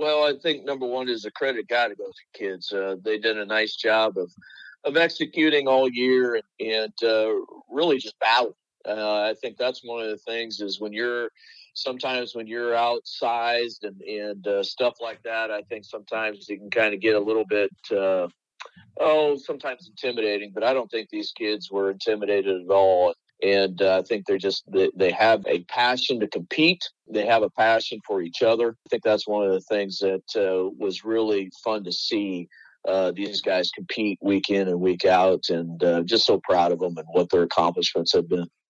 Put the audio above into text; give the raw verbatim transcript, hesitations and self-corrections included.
Well, I think number one is the credit got to go to kids. Uh, they did a nice job of of executing all year and, and uh, really just battling. Uh, I think that's one of the things is when you're sometimes when you're outsized and and uh, stuff like that. I think sometimes you can kind of get a little bit. Uh, oh, sometimes intimidating, but I don't think these kids were intimidated at all. And uh, I think they're just, they, they have a passion to compete. They have a passion for each other. I think that's one of the things that uh, was really fun to see. Uh, these guys compete week in and week out, and uh, just so proud of them and what their accomplishments have been.